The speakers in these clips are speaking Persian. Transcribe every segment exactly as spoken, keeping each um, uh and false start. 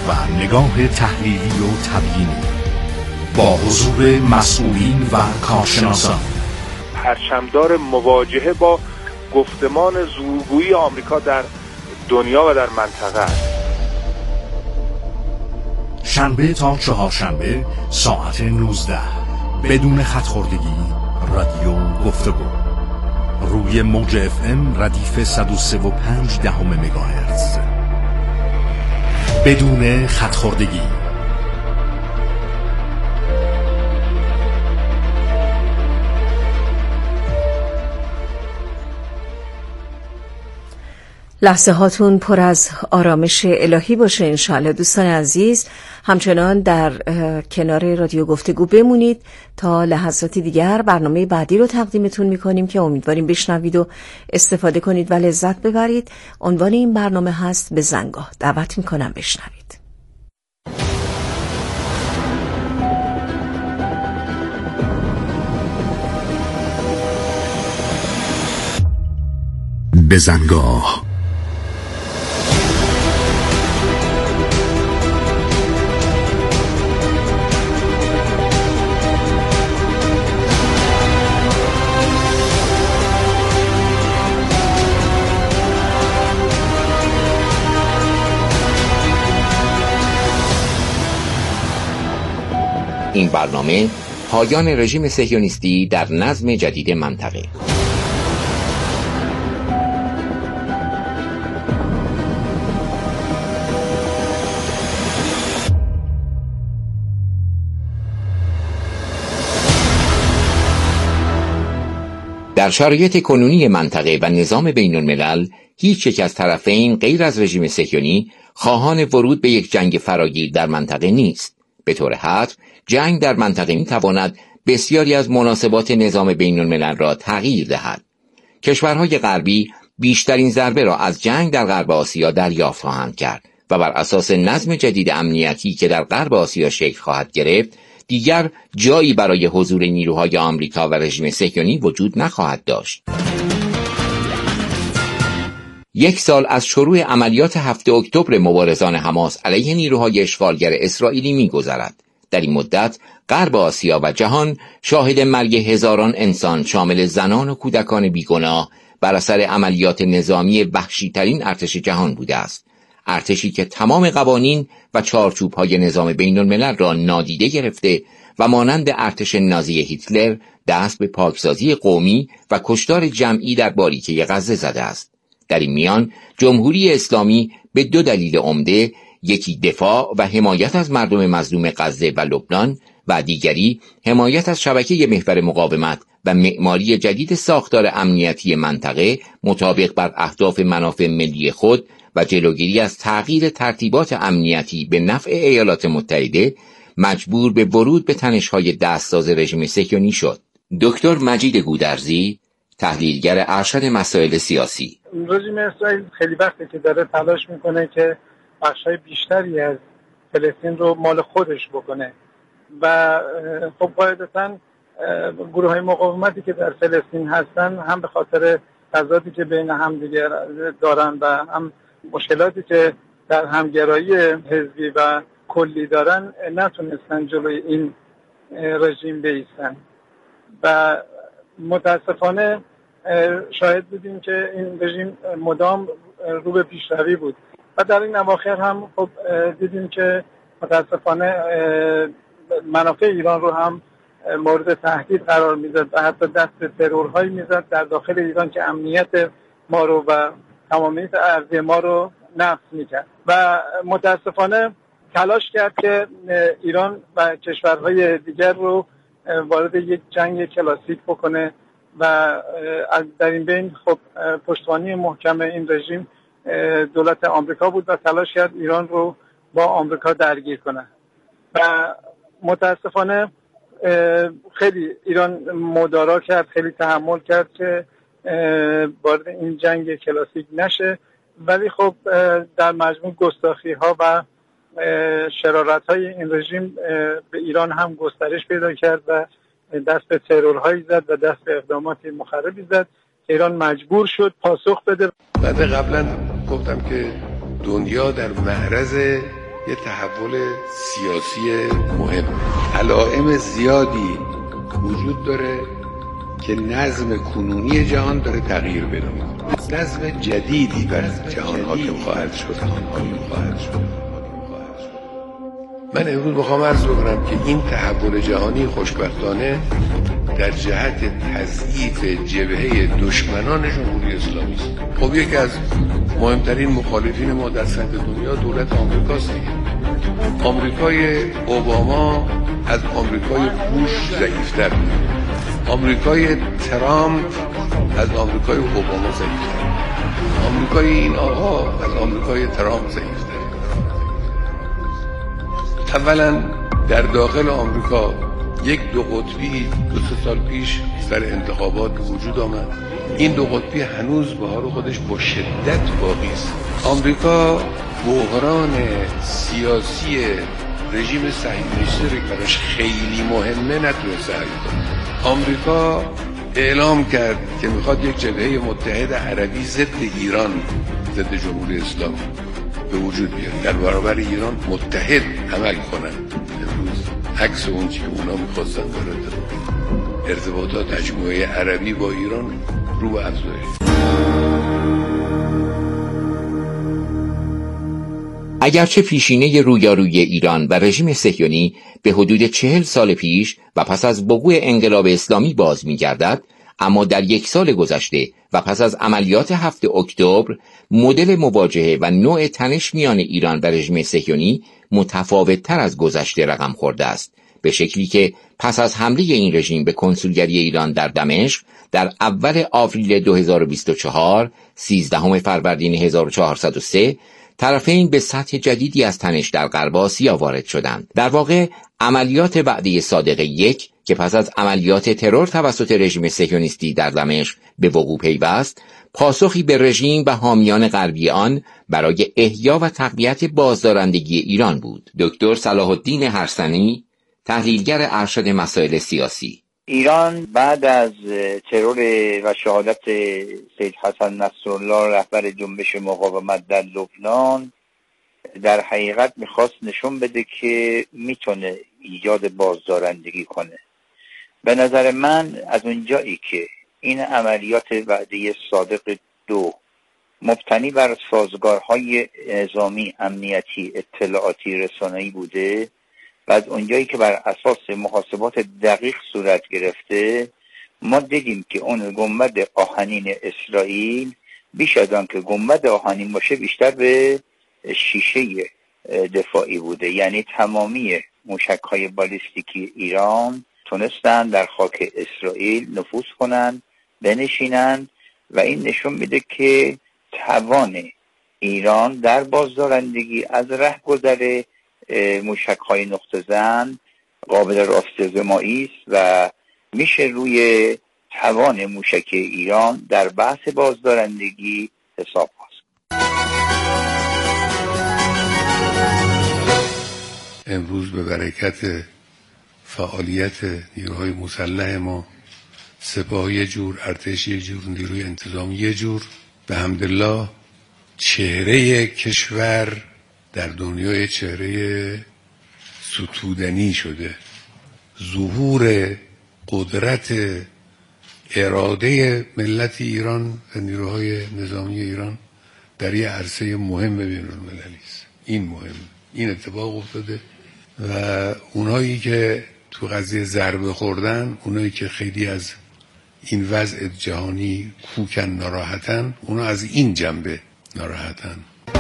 و نگاه تحلیلی و تبیینی با حضور مسئولین و کارشناسان، پرچمدار مواجهه با گفتمان زورگویی آمریکا در دنیا و در منطقه است. شنبه تا چهارشنبه ساعت نوزده بدون خط‌خوردگی رادیو گفتگو روی موج اف ام ردیف صد و سه و پنج دهم مگاهرتز بدون خط‌خوردگی. لحظه هاتون پر از آرامش الهی باشه انشاءالله. دوستان عزیز، همچنان در کنار رادیو گفتگو بمونید تا لحظاتی دیگر برنامه بعدی رو تقدیمتون میکنیم که امیدواریم بشنوید و استفاده کنید و لذت ببرید. عنوان این برنامه هست به زنگاه. دعوت میکنم بشنوید. به زنگاه. این برنامه پایان رژیم صهیونیستی در نظم جدید منطقه. در شرایط کنونی منطقه و نظام بین الملل، هیچ یک از طرفین غیر از رژیم صهیونی خواهان ورود به یک جنگ فراگیر در منطقه نیست. به طور حتم جنگ در منطقه می تواند بسیاری از مناسبات نظام بین الملل را تغییر دهد. کشورهای غربی بیشترین ضربه را از جنگ در غرب آسیا دریافت خواهند کرد و بر اساس نظم جدید امنیتی که در غرب آسیا شکل خواهد گرفت، دیگر جایی برای حضور نیروهای آمریکا و رژیم صهیونی وجود نخواهد داشت. یک سال از شروع عملیات هفتم اکتبر مبارزان حماس علیه نیروهای اشغالگر اسرائیلی می‌گذرد. در این مدت غرب آسیا و جهان شاهد مرگ هزاران انسان شامل زنان و کودکان بیگناه بر اثر عملیات نظامی وحشی‌ترین ارتش جهان بوده است. ارتشی که تمام قوانین و چارچوب‌های نظام بین الملل را نادیده گرفته و مانند ارتش نازی هیتلر دست به پاکسازی قومی و کشتار جمعی در باریکه غزه زده است. در این میان جمهوری اسلامی به دو دلیل عمده، یکی دفاع و حمایت از مردم مظلوم غزه و لبنان و دیگری حمایت از شبکه محور مقاومت و معماری جدید ساختار امنیتی منطقه مطابق بر اهداف منافع ملی خود و جلوگیری از تغییر ترتیبات امنیتی به نفع ایالات متحده، مجبور به ورود به تنش‌های دستساز رژیم صهیونی شد. دکتر مجید گودرزی، تحلیلگر ارشد مسائل سیاسی: رژیم اسرائیل خیلی وقته که داره تلاش میکنه که بخشای بیشتری از فلسطین رو مال خودش بکنه و خب قاعدتاً گروه‌های مقاومتی که در فلسطین هستن هم به خاطر تضادی که بین هم دیگر دارن و هم مشکلاتی که در همگرایی حزبی و کلی دارن نتونستن جلوی این رژیم بایستن و متاسفانه شاهد بودیم که این رژیم مدام رو به پیشروی بود و در این اواخر هم خب دیدیم که متاسفانه منافع ایران رو هم مورد تهدید قرار میداد و حتی دست به ترورهایی میزد در داخل ایران که امنیت ما رو و تمامیت ارضی ما رو نقض میکرد و متاسفانه تلاش کرد که ایران و کشورهای دیگر رو وارد یک جنگ کلاسیک بکنه و در این بین خب پشتوانه محکم این رژیم دولت آمریکا بود و تلاش کرد ایران رو با آمریکا درگیر کنه و متاسفانه خیلی ایران مدارا کرد، خیلی تحمل کرد که وارد این جنگ کلاسیک نشه، ولی خب در مجموع گستاخی ها و شرارت های این رژیم به ایران هم گسترش پیدا کرد و دست به ترورهایی زد و دست به اقدامات مخربی زد که ایران مجبور شد پاسخ بده. بعد قبلا گفتم که دنیا در معرض یه تحول سیاسی مهم. علائم زیادی وجود داره که نظم کنونی جهان داره تغییر پیدا می‌کنه. نظم جدیدی بر جهان حاکم خواهد شد. خواهد شد. من امروز میخوام عرض بکنم که این تحول جهانی خوشبختانه در جهت تضعیف جبهه دشمنان جمهوری اسلامی است. خب یکی از مهمترین مخالفین ما در سطح دنیا دولت آمریکاست دیگه. آمریکای اوباما از آمریکای بوش ضعیف‌تر بود. آمریکای ترامپ از آمریکای اوباما ضعیف‌تر. آمریکای این آقا از آمریکای ترامپ ضعیف‌تر. اولا در داخل آمریکا یک دو قطبی دو سه سال پیش سر انتخابات وجود آمد. این دو قطبی هنوز به حال خودش با شدت باقی است. آمریکا بحران سیاسی رژیم صهیونیستی که براش خیلی مهمه نتونسته حل کنه. آمریکا اعلام کرد که میخواد یک جبهه متحد عربی ضد ایران، ضد جمهوری اسلامی به وجود بیاد، در برابر ایران متحد عمل کنند. امروز عکس اون چی که اونا میخواستن داره. ارتباطات مجموعه عربی با ایران رو به افزایش. اگرچه پیشینه رویارویی ایران و رژیم صهیونی به حدود چهل سال پیش و پس از وقوع انقلاب اسلامی باز می‌گردد، اما در یک سال گذشته و پس از عملیات هفتم اکتبر مدل مواجهه و نوع تنش میان ایران و رژیم صهیونی متفاوت‌تر از گذشته رقم خورده است، به شکلی که پس از حمله این رژیم به کنسولگری ایران در دمشق در اول آوریل دو هزار و بیست و چهار، سیزدهم فروردین هزار و چهارصد و سه، طرفین به سطح جدیدی از تنش در غرب آسیا وارد شدند. در واقع عملیات وعده صادق یک که پس از عملیات ترور توسط رژیم صهیونیستی در دمشق به وقوع پیوست، پاسخی به رژیم و حامیان غربی آن برای احیا و تقویت بازدارندگی ایران بود. دکتر صلاح الدین هرسنی، تحلیلگر ارشد مسائل سیاسی. ایران بعد از ترور و شهادت سید حسن نصرالله رهبر جنبش مقاومت در لبنان در حقیقت میخواست نشون بده که میتونه ایجاد بازدارندگی کنه. به نظر من از اونجایی که این عملیات وعده صادق دو مبتنی بر سازگارهای نظامی، امنیتی، اطلاعاتی، رسانه‌ای بوده و از اونجایی که بر اساس محاسبات دقیق صورت گرفته، ما دیدیم که اون گنبد آهنین اسرائیل بیش از آن که گنبد آهنین باشه بیشتر به شیشه دفاعی بوده. یعنی تمامی موشک‌های بالیستیکی ایران تونستن در خاک اسرائیل نفوذ کنند، بنشینند و این نشون میده که توان ایران در بازدارندگی از رهگذر موشک‌های نقطه زن قابل راست‌زمایی است و میشه روی توان موشک ایران در بحث بازدارندگی حساب کرد. امروز به برکت فعالیت نیروهای مسلح ما، سپاه یه جور، ارتش یه جور، نیروی انتظامی یه جور، به حمدالله چهره کشور در دنیای چهره ستودنی شده. ظهور قدرت اراده ملت ایران و نیروهای نظامی ایران در یه عرصه مهم بین المللی است. این مهم، این اتفاق افتاده و اونایی که تو قضیه ضربه خوردن، اونایی که خیلی از این وضع جهانی کوکن ناراحتن، اونا از این جنبه ناراحتن.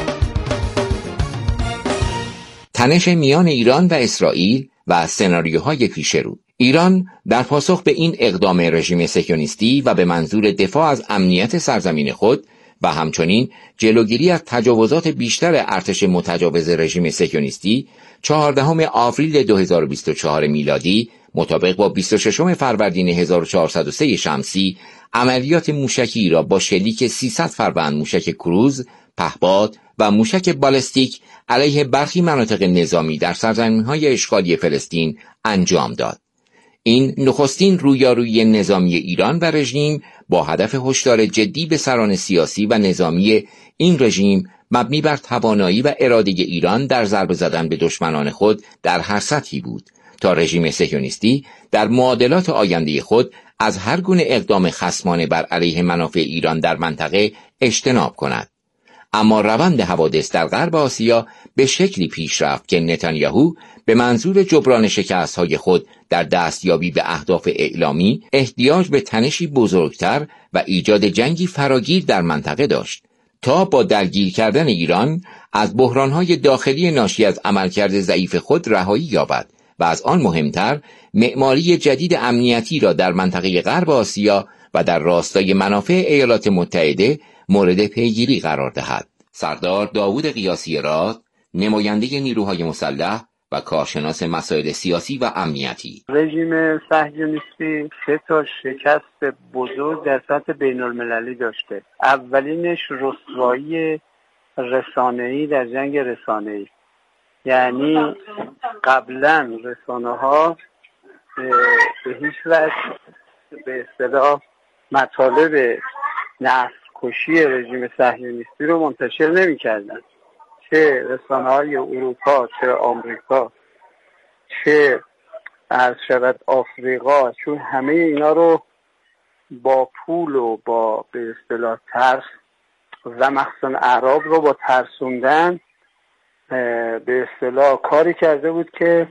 تنش میان ایران و اسرائیل و سناریوهای پیش رو. ایران در پاسخ به این اقدام رژیم صهیونیستی و به منظور دفاع از امنیت سرزمین خود و همچنین جلوگیری از تجاوزات بیشتر ارتش متجاوز رژیم صهیونیستی، چهاردهم آوریل دو هزار و بیست و چهار میلادی مطابق با بیست و ششم فروردین هزار و چهارصد و سه شمسی عملیات موشکی را با شلیک سیصد فروند موشک کروز، پهپاد و موشک بالستیک علیه برخی مناطق نظامی در سرزمین‌های اشغالی فلسطین انجام داد. این نخستین رویارویی نظامی ایران و رژیم با هدف هشدار جدی به سران سیاسی و نظامی این رژیم مبنی بر توانایی و اراده ایران در ضربه زدن به دشمنان خود در هر سطحی بود تا رژیم صهیونیستی در معادلات آینده خود از هر گونه اقدام خصمانه بر علیه منافع ایران در منطقه اجتناب کند. اما روند حوادث در غرب آسیا به شکلی پیش رفت که نتانیاهو به منظور جبران شکست‌های خود در دستیابی به اهداف اعلامی احتیاج به تنشی بزرگتر و ایجاد جنگی فراگیر در منطقه داشت تا با درگیر کردن ایران از بحران‌های داخلی ناشی از عملکرد ضعیف خود رهایی یابد و از آن مهمتر معماری جدید امنیتی را در منطقه غرب آسیا و در راستای منافع ایالات متحده مورد پیگیری قرار دهد. سردار داوود قیاسی راد، نماینده نیروهای مسلح و کارشناس مسائل سیاسی و امنیتی: رژیم صهیونیستی سه تا شکست بزرگ در سطح بین المللی داشته. اولینش رسوایی رسانه‌ای در جنگ رسانه‌ای، یعنی قبلا رسانه‌ها به هیچ وجه به اصطلاح مطالب نسل کشی رژیم صهیونیستی رو منتشر نمی‌کردن، چه رسانه‌های اروپا، چه آمریکا، چه از شبت آفریقا، چون همه اینا رو با پول و با به اصطلاح ترس و مخصوصا اعراب رو با ترسوندن به اصطلاح کاری کرده بود که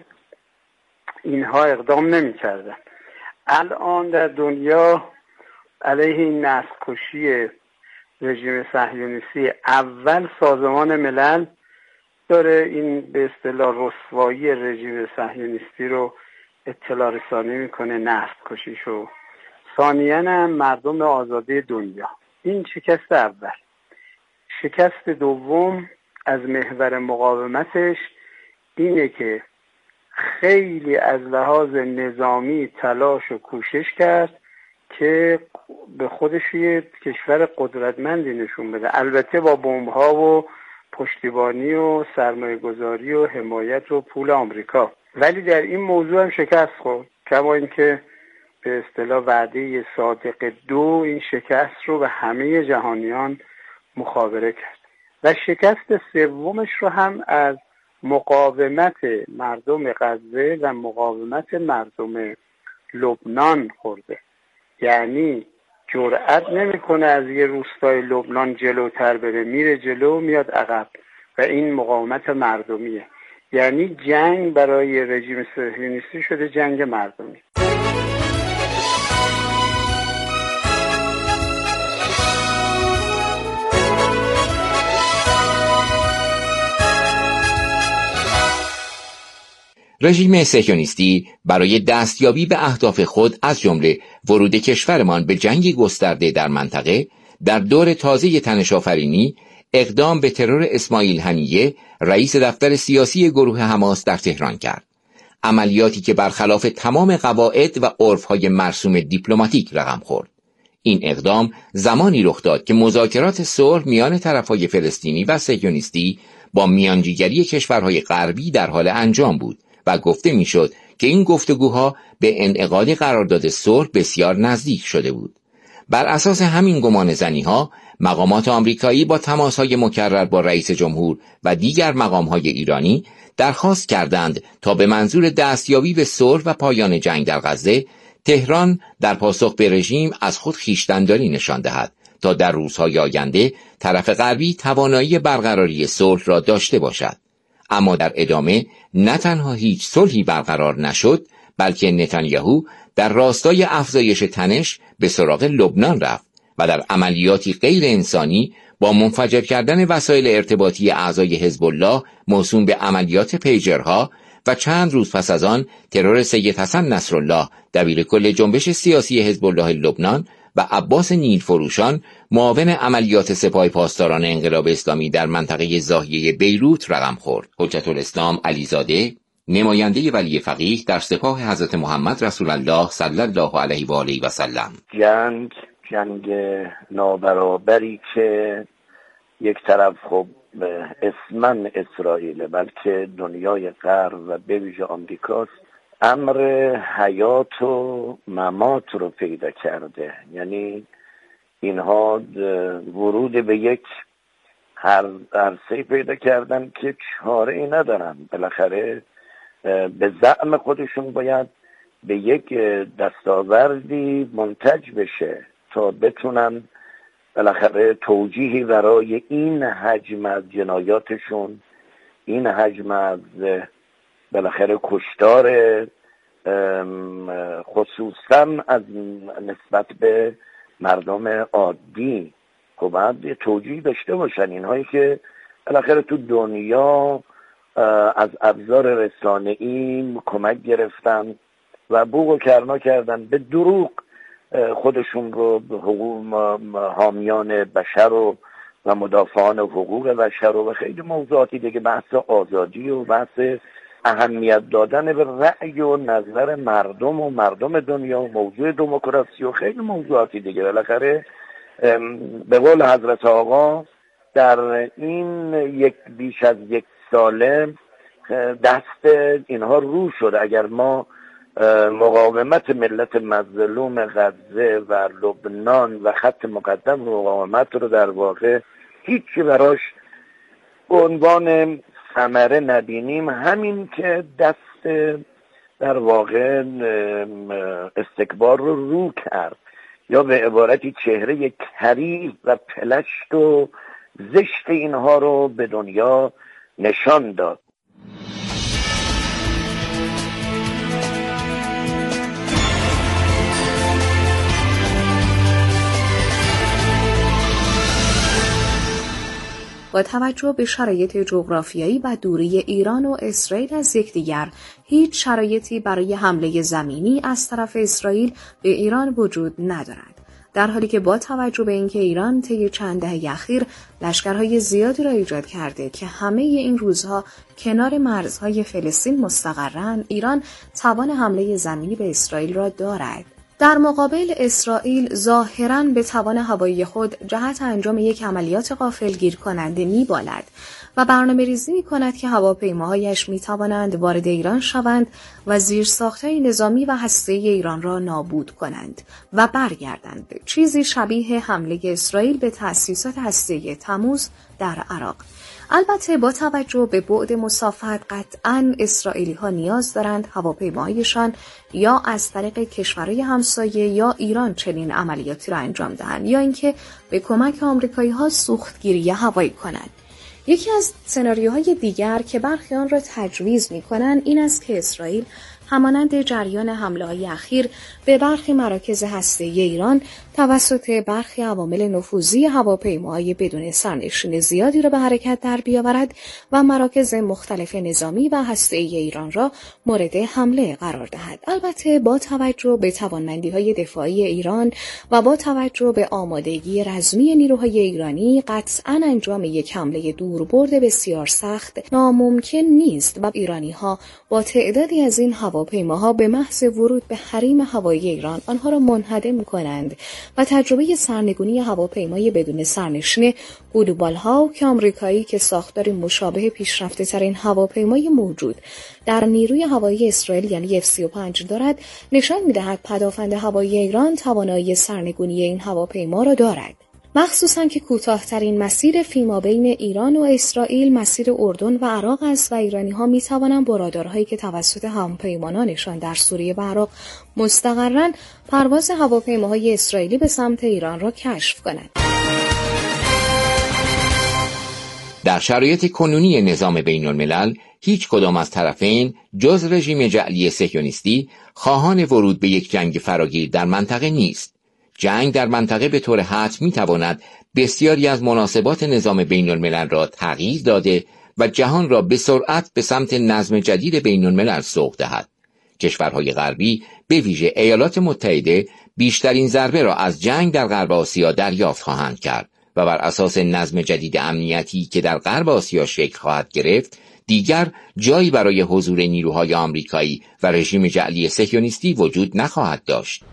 اینها اقدام نمی کردن. الان در دنیا علیه این نسل کشی رژیم صهیونیستی اول سازمان ملل داره این به اصطلاح رسوایی رژیم صهیونیستی رو اطلاع رسانی میکنه، نسل کشیشو. ثانیاً هم مردم آزاده دنیا. این شکست اول. شکست دوم از محور مقاومتش اینه که خیلی از لحاظ نظامی تلاش و کوشش کرد که به خودش یه کشور قدرتمندی نشون بده، البته با بمب‌ها و پشتیبانی و سرمایه گذاری و حمایت و پول آمریکا، ولی در این موضوع هم شکست خورد. کما اینکه به اصطلاح وعده صادق دو این شکست رو به همه جهانیان مخابره کرد. و شکست سومش رو هم از مقاومت مردم غزه و مقاومت مردم لبنان خورده. یعنی جرأت نمیکنه از یه روستای لبنان جلوتر بره، میره جلو میاد عقب و این مقاومت مردمیه. یعنی جنگ برای رژیم صهیونیستی شده جنگ مردمی. رژیم صهیونیستی برای دستیابی به اهداف خود از جمله ورود کشورمان به جنگ گسترده در منطقه در دور تازه تنش‌آفرینی اقدام به ترور اسماعیل هنیه رئیس دفتر سیاسی گروه حماس در تهران کرد. عملیاتی که برخلاف تمام قواعد و عرف‌های مرسوم دیپلماتیک رقم خورد. این اقدام زمانی رخ داد که مذاکرات صلح میان طرف‌های فلسطینی و صهیونیستی با میانجیگری کشورهای غربی در حال انجام بود و گفته میشد که این گفتگوها به انعقاد قرارداد صلح بسیار نزدیک شده بود. بر اساس همین گمان زنی‌ها مقامات آمریکایی با تماس‌های مکرر با رئیس جمهور و دیگر مقام‌های ایرانی درخواست کردند تا به منظور دستیابی به صلح و پایان جنگ در غزه تهران در پاسخ به رژیم از خود خویشتن‌داری نشان دهد تا در روزهای آینده طرف غربی توانایی برقراری صلح را داشته باشد. اما در ادامه نه تنها هیچ صلحی برقرار نشد، بلکه نتانیاهو در راستای افزایش تنش به سراغ لبنان رفت و در عملیاتی غیر انسانی با منفجر کردن وسایل ارتباطی اعضای حزب الله موسوم به عملیات پیجرها و چند روز پس از آن ترور سید حسن نصرالله دبیر کل جنبش سیاسی حزب الله لبنان و عباس نیلفروشان معاون عملیات سپاه پاسداران انقلاب اسلامی در منطقه زاهیه بیروت رقم خورد. حجت الاسلام علیزاده، نماینده ولی فقیه در سپاه حضرت محمد رسول الله صلی الله علیه و آله و سلم: جنگ جنگ نابرابری که یک طرف خب اسماً اسرائیل بلکه دنیای غرب و به ویژه آمریکاست، امر حیات و ممات رو پیدا کرده. یعنی اینها ورود به یک هر عرصه‌ای پیدا کردن که چاره ای ندارن، بالاخره به زعم خودشون باید به یک دستاوردی منتج بشه تا بتونن بالاخره توجیهی برای این حجم از جنایاتشون، این حجم از بالاخره کشتار خصوصا از نسبت به مردم عادی، خب باید یه توجیه داشته باشن. اینهایی که بالاخره تو دنیا از ابزار رسانه‌ای کمک گرفتن و بوق و کرنا کردن، به دروغ خودشون رو به حقوق حامیان بشر و و مدافعان حقوق بشر و خیلی موضوعاتی دیگه، بحث آزادی و بحث اهمیت دادن به رأی و نظر مردم و مردم دنیا و موضوع دموکراسی و خیلی موضوعاتی دیگه، بالاخره به قول حضرت آقا در این یک بیش از یک ساله دست اینها رو شد. اگر ما مقاومت ملت مظلوم غزه و لبنان و خط مقدم مقاومت رو در واقع هیچی براش به عنوان ثمره نبینیم، همین که دست در واقع استکبار رو رو کرد، یا به عبارتی چهره کریه و پلشت و زشت اینها رو به دنیا نشان داد. با توجه به شرایط جغرافیایی و دوری ایران و اسرائیل از یکدیگر، هیچ شرایطی برای حمله زمینی از طرف اسرائیل به ایران وجود ندارد. در حالی که با توجه به اینکه ایران طی چند دهه اخیر لشکرهای زیادی را ایجاد کرده که همه این روزها کنار مرزهای فلسطین مستقرند، ایران توان حمله زمینی به اسرائیل را دارد. در مقابل اسرائیل ظاهراً به توان هوایی خود جهت انجام یک عملیات غافلگیر کننده می‌بالد و برنامه‌ریزی می‌کند که هواپیماهایش می‌توانند وارد ایران شوند و زیرساخت‌های نظامی و هسته‌ای ایران را نابود کنند و برگردند. چیزی شبیه حمله اسرائیل به تأسیسات هسته‌ای تموز در عراق. البته با توجه به بعد مسافت قطعاً اسرائیلی ها نیاز دارند هواپیماهایشان یا از طریق کشورهای همسایه یا ایران چنین عملیاتی را انجام دهند یا اینکه به کمک آمریکایی ها سوختگیری هوایی کنند. یکی از سناریوهای دیگر که برخی آن را تجویز می کنند این است که اسرائیل همانند جریان حمله‌های اخیر به برخی مراکز هسته‌ای ایران توسط برخی عوامل نفوذی هواپیماهای بدون سرنشین زیادی را به حرکت در بیاورد و مراکز مختلف نظامی و هسته‌ای ایران را مورد حمله قرار دهد. البته با توجه به توانمندی‌های دفاعی ایران و با توجه به آمادگی رزمی نیروهای ایرانی، قطعاً انجام یک حمله دوربرد بسیار سخت ناممکن نیست و ایرانی‌ها با تعدادی از این هواپیماها به محض ورود به حریم هوایی ایران آنها را منهدم کنند و تجربه سرنگونی هواپیمای بدون سرنشین گلوبال هاوک آمریکایی که ساختار مشابه پیشرفته ترین هواپیمای موجود در نیروی هوایی اسرائیل یعنی اف سی و پنج دارد نشان می‌دهد پدافند هوایی ایران توانایی سرنگونی این هواپیما را دارد. مخصوصاً که کوتاه‌ترین مسیر فیما بین ایران و اسرائیل مسیر اردن و عراق است و ایرانی‌ها می‌توانند با رادارهایی که توسط همپیمانانشان در سوریه و عراق مستقرن پرواز هواپیماهای اسرائیلی به سمت ایران را کشف کنند. در شرایط کنونی نظام بین الملل هیچ کدام از طرفین جز رژیم جعلی صهیونیستی خواهان ورود به یک جنگ فراگیر در منطقه نیست. جنگ در منطقه به طور حتم می‌تواند بسیاری از مناسبات نظام بین الملل را تغییر داده و جهان را به سرعت به سمت نظم جدید بین الملل سوق دهد. کشورهای غربی به ویژه ایالات متحده بیشترین ضربه را از جنگ در غرب آسیا دریافت خواهند کرد و بر اساس نظم جدید امنیتی که در غرب آسیا شکل خواهد گرفت دیگر جایی برای حضور نیروهای آمریکایی و رژیم جعلی صهیونیستی وجود نخواهد داشت.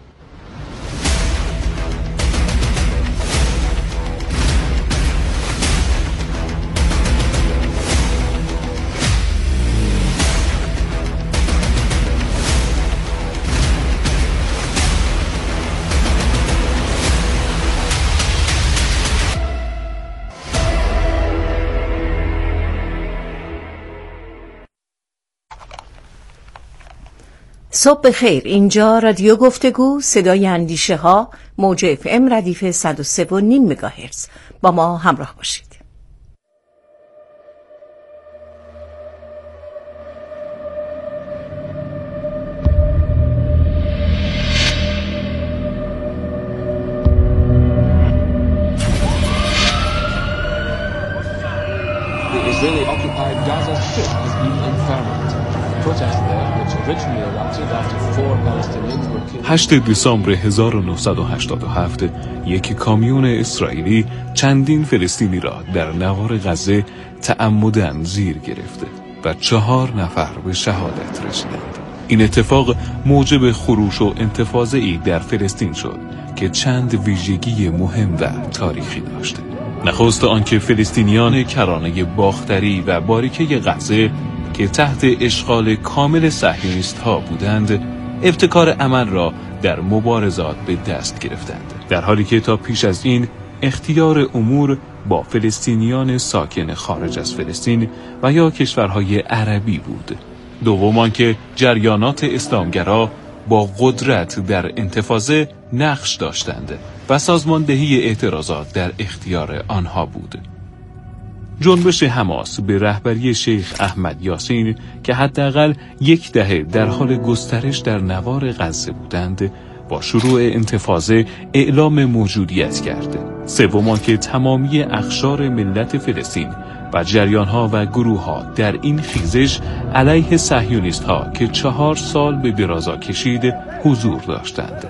صبح خیر، اینجا رادیو گفتگو، صدای اندیشه ها، موج اف ام ردیف صد و سه و نیم مگاهرتز. با ما همراه باشید. The Israeli-occupied Gaza Strip has been unfurled. Protests there, which originally erupted after four Palestinians were killed. هشتم دسامبر هزار و نهصد و هشتاد و هفت یک کامیون اسرائیلی چندین فلسطینی را در نوار غزه تعمداً زیر گرفته و چهار نفر به شهادت رسیدند. این اتفاق موجب خروش و انتفاضه‌ای در فلسطین شد که چند ویژگی مهم و تاریخی داشته. نخست آنکه فلسطینیان کرانه باختری و باریکه غزه که تحت اشغال کامل صهیونیست ها بودند، ابتکار عمل را در مبارزات به دست گرفتند، در حالی که تا پیش از این اختیار امور با فلسطینیان ساکن خارج از فلسطین و یا کشورهای عربی بود. دوم آنکه جریانات اسلامگرا با قدرت در انتفاضه نقش داشتند و سازماندهی اعتراضات در اختیار آنها بود. جنبش حماس به رهبری شیخ احمد یاسین که حداقل یک دهه در حال گسترش در نوار غزه بودند، با شروع انتفاضه اعلام موجودیت کرد. سوم که تمامی اقشار ملت فلسطین و جریانها و گروهها در این خیزش علیه صهیونیست‌ها که چهار سال به درازا کشید حضور داشتند.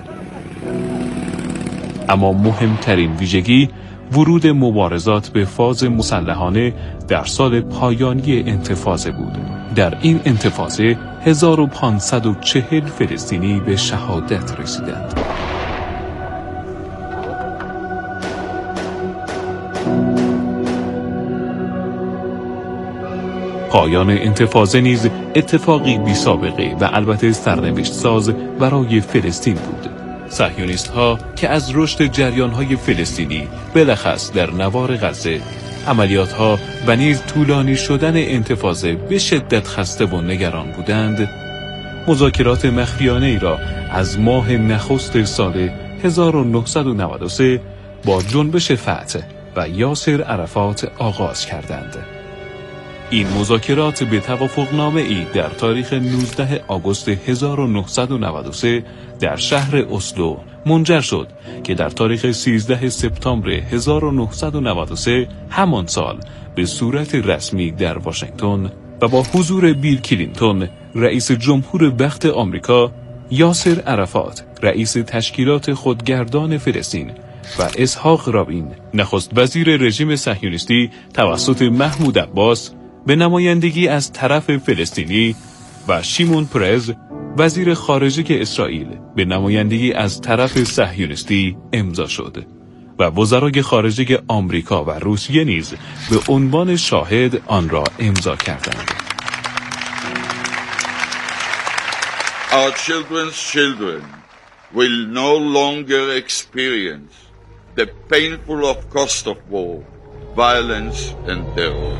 اما مهمترین ویژگی ورود مبارزات به فاز مسلحانه در سال پایانی انتفاضه بود. در این انتفاضه هزار و پانصد و چهل فلسطینی به شهادت رسیدند. پایان انتفاضه نیز اتفاقی بی سابقه و البته سرنوشت ساز برای فلسطین بود. صهیونیست ها که از رشد جریان های فلسطینی بلخص در نوار غزه، عملیات ها و نیز طولانی شدن انتفاضه به شدت خسته و نگران بودند، مذاکرات مخفیانه ای را از ماه نخست سال هزار و نهصد و نود و سه با جنبش فتح و یاسر عرفات آغاز کردند. این مذاکرات به توافقنامه ای در تاریخ نوزدهم آگوست هزار و نهصد و نود و سه در شهر اسلو منجر شد که در تاریخ سیزدهم سپتامبر هزار و نهصد و نود و سه همان سال به صورت رسمی در واشنگتن و با حضور بیل کلینتون رئیس جمهور وقت آمریکا، یاسر عرفات رئیس تشکیلات خودگردان فلسطین و اسحاق رابین نخست وزیر رژیم صهیونیستی توسط محمود عباس به نمایندگی از طرف فلسطینی و شیمون پرز وزیر خارجه اسرائیل به نمایندگی از طرف صهیونیستی امضا شد و وزرای خارجه آمریکا و روسیه نیز به عنوان شاهد آن را امضا کردند. Our children's children will no longer experience the painful of cost of war, violence and terror.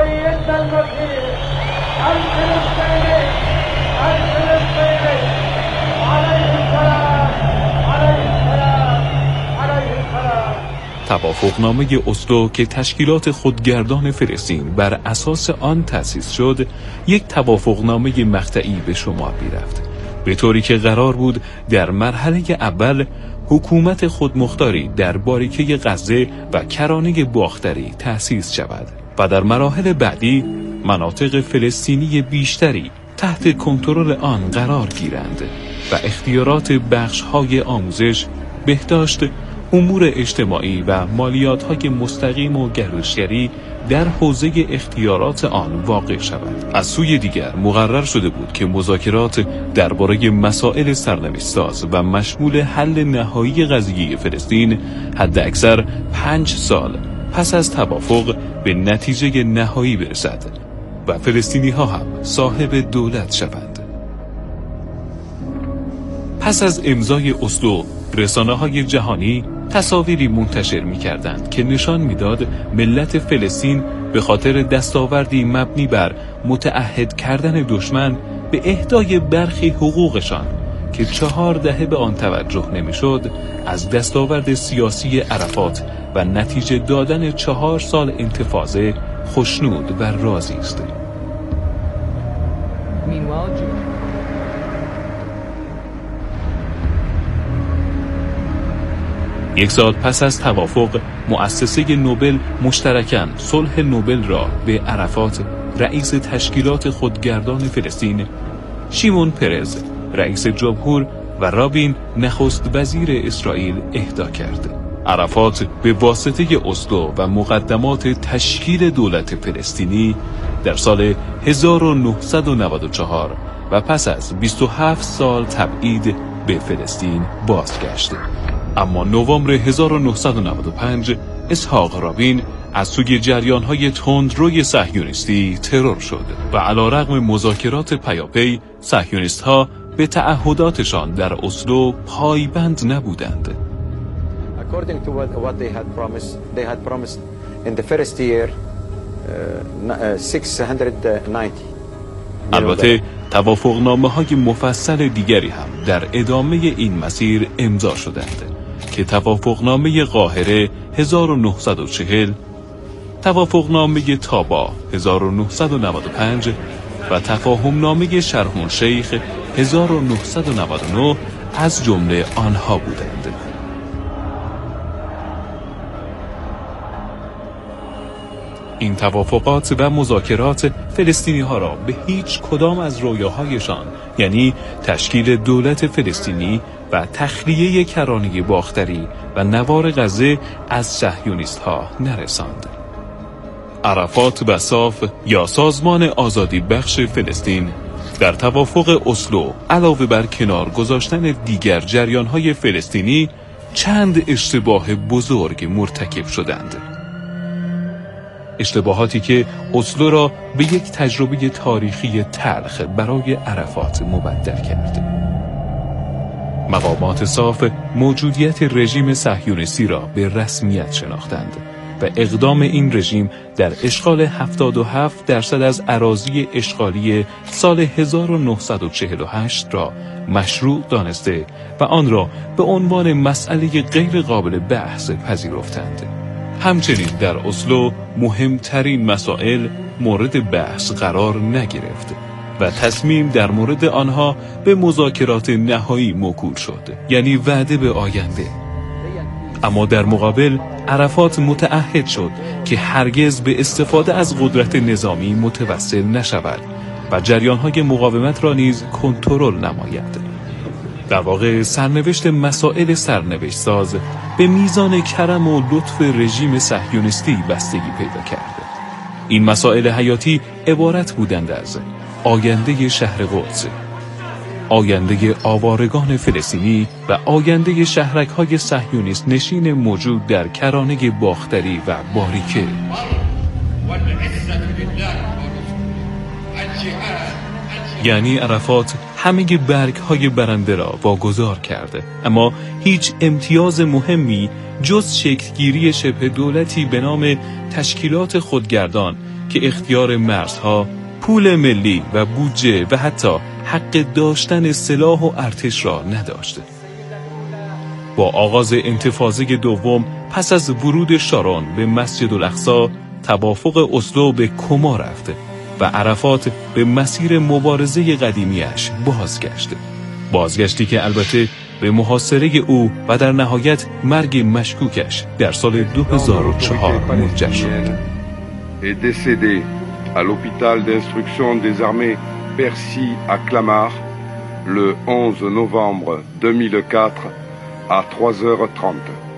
توافقنامه اسلو که تشکیلات خودگردان فلسطین بر اساس آن تأسیس شد، یک توافقنامه مقطعی به شمار می‌رفت، به طوری که قرار بود در مرحله اول حکومت خودمختاری در باریکه غزه و کرانه باختری تأسیس شود و در مراحل بعدی مناطق فلسطینی بیشتری تحت کنترل آن قرار گیرند و اختیارات بخش‌های آموزش، بهداشت، امور اجتماعی و مالیات‌های مستقیم و گردشگری در حوزه اختیارات آن واقع شود. از سوی دیگر مقرر شده بود که مذاکرات درباره مسائل سرنوشت‌ساز و مشمول حل نهایی قضیه فلسطین حداکثر پنج سال پس از توافق به نتیجه نهایی برسد و فلسطینی‌ها هم صاحب دولت شوند. پس از امضای اسلو، رسانه‌های جهانی تصاویری منتشر می‌کردند که نشان می‌داد ملت فلسطین به خاطر دستاوردی مبنی بر متعهد کردن دشمن به اهدای برخی حقوقشان که چهار دهه به آن توجه نمی‌شد، از دستاورد سیاسی عرفات و نتیجه دادن چهار سال انتفاضه خوشنود و راضی است. یک سال پس از توافق، مؤسسه نوبل مشترکاً صلح نوبل را به عرفات رئیس تشکیلات خودگردان فلسطین، شیمون پرز رئیس جمهور و رابین نخست وزیر اسرائیل اهدا کرد. عرفات به واسطه اسلو و مقدمات تشکیل دولت فلسطینی در سال هزار و نهصد و نود و چهار و پس از بیست و هفت سال تبعید به فلسطین بازگشت. اما نوامبر هزار و نهصد و نود و پنج اسحاق رابین از سوی جریان‌های تندروی صهیونیستی ترور شد و علیرغم مذاکرات پیاپی، صهیونیست‌ها به تعهداتشان در اسلو پایبند نبودند. According to what, what they had promised, they had promised in the first year uh, six hundred ninety. البته توافقنامه‌های مفصل دیگری هم در ادامه این مسیر امضا شدند که توافقنامه قاهره هزار و نهصد و چهل، توافقنامه تابا هزار و نهصد و نود و پنج و تفاهمنامه شرح الشیخ هزار و نهصد و نود و نه از جمله آنها بودند. این توافقات و مذاکرات فلسطینی ها را به هیچ کدام از رویاهایشان، یعنی تشکیل دولت فلسطینی و تخلیه کرانه باختری و نوار غزه از صهیونیست ها نرساند. عرفات و صاف یا سازمان آزادی بخش فلسطین در توافق اسلو علاوه بر کنار گذاشتن دیگر جریان‌های فلسطینی چند اشتباه بزرگ مرتکب شدند. اشتباهاتی که اسلو را به یک تجربه تاریخی تلخ برای عرفات مبدل کرد. مقامات صاف موجودیت رژیم صهیونیستی را به رسمیت شناختند و اقدام این رژیم در اشغال هفتاد و هفت درصد از اراضی اشغالی سال هزار و نهصد و چهل و هشت را مشروع دانسته و آن را به عنوان مسئله غیر قابل بحث پذیرفتند. همچنین در اسلو مهمترین مسائل مورد بحث قرار نگرفت و تصمیم در مورد آنها به مذاکرات نهایی موکول شد، یعنی وعده به آینده. اما در مقابل عرفات متعهد شد که هرگز به استفاده از قدرت نظامی متوسل نشود و جریان‌های مقاومت را نیز کنترل نماید. در واقع سرنوشت مسائل سرنوشت ساز به میزان کرم و لطف رژیم صهیونیستی بستگی پیدا کرد. این مسائل حیاتی عبارت بودند از آینده شهر قدس، آینده آوارگان فلسطینی و آینده شهرک‌های صهیونیست نشین موجود در کرانه باختری و باریکه. یعنی عرفات همه برگ‌های برنده را واگذار کرده، اما هیچ امتیاز مهمی جز شکلگیری شبه دولتی به نام تشکیلات خودگردان که اختیار مرزها، پول ملی و بودجه و حتی حق داشتن سلاح و ارتش را نداشت. با آغاز انتفاضه دوم پس از ورود شارون به مسجد الاقصی، توافق اسلو به کما رفت و عرفات به مسیر مبارزه قدیمیش بازگشت. بازگشتی که البته به محاصره او و در نهایت مرگ مشکوکش در سال دو هزار و چهار منجر شد. est décédé à l'hôpital d'instruction des armées Percy à Clamart le onze novembre deux mille quatre à trois heures trente.